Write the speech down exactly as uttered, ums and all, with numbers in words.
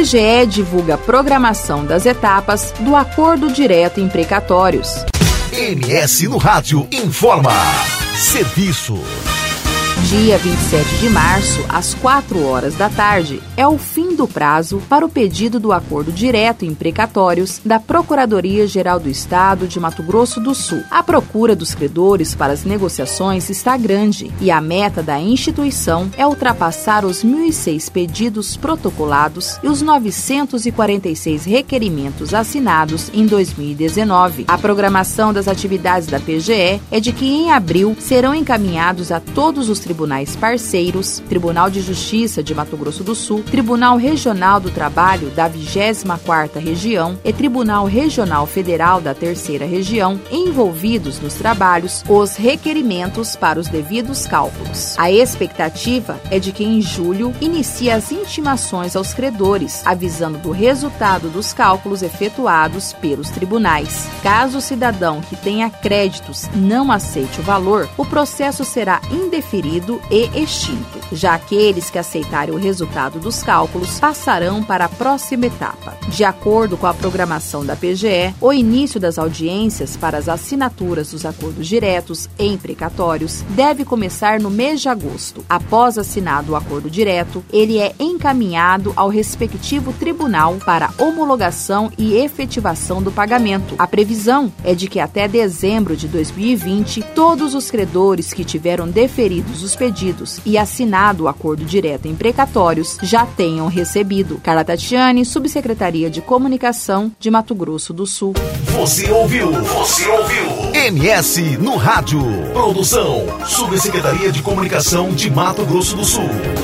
G E divulga a programação das etapas do Acordo Direto em Precatórios. M S no Rádio informa. Serviço. Dia vinte e sete de março, às quatro horas da tarde, é o fim do prazo para o pedido do acordo direto em precatórios da Procuradoria-Geral do Estado de Mato Grosso do Sul. A procura dos credores para as negociações está grande e a meta da instituição é ultrapassar os mil e seis pedidos protocolados e os novecentos e quarenta e seis requerimentos assinados em dois mil e dezenove. A programação das atividades da P G E é de que em abril serão encaminhados a todos os tribunais parceiros, Tribunal de Justiça de Mato Grosso do Sul, Tribunal Regional do Trabalho da vigésima quarta Região e Tribunal Regional Federal da terceira Região, envolvidos nos trabalhos, os requerimentos para os devidos cálculos. A expectativa é de que em julho inicie as intimações aos credores, avisando do resultado dos cálculos efetuados pelos tribunais. Caso o cidadão que tenha créditos não aceite o valor, o processo será indeferido e extinto. Já aqueles que aceitarem o resultado dos cálculos passarão para a próxima etapa. De acordo com a programação da P G E, o início das audiências para as assinaturas dos acordos diretos em precatórios deve começar no mês de agosto. Após assinado o acordo direto, ele é encaminhado ao respectivo tribunal para homologação e efetivação do pagamento. A previsão é de que até dezembro de dois mil e vinte, todos os credores que tiveram deferidos os pedidos e assinado o acordo direto em precatórios já tenham recebido. Carla Tatiane, Subsecretaria de Comunicação de Mato Grosso do Sul. Você ouviu? Você ouviu? M S no Rádio. Produção, Subsecretaria de Comunicação de Mato Grosso do Sul.